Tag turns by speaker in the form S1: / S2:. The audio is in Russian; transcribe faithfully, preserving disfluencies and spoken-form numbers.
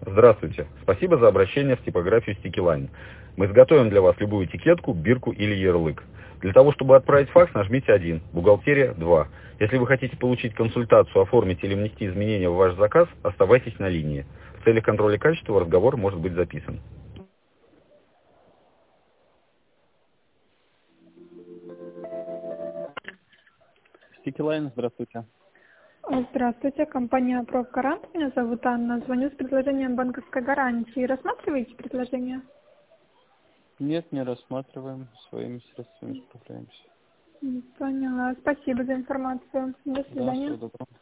S1: Здравствуйте. Спасибо за обращение в типографию Sticky-Line. Мы изготовим для вас любую этикетку, бирку или ярлык. Для того, чтобы отправить факс, нажмите один, бухгалтерия два. Если вы хотите получить консультацию, оформить или внести изменения в ваш заказ, оставайтесь на линии. В целях контроля качества разговор может быть записан. Sticky-Line, здравствуйте.
S2: Здравствуйте, компания «Профгарант». Меня зовут Анна. Звоню с предложением банковской гарантии. Рассматриваете предложение?
S1: Нет, не рассматриваем. Своими средствами справляемся.
S2: М, Поняла. Спасибо за информацию. До
S1: Да,
S2: свидания.
S1: всего доброго.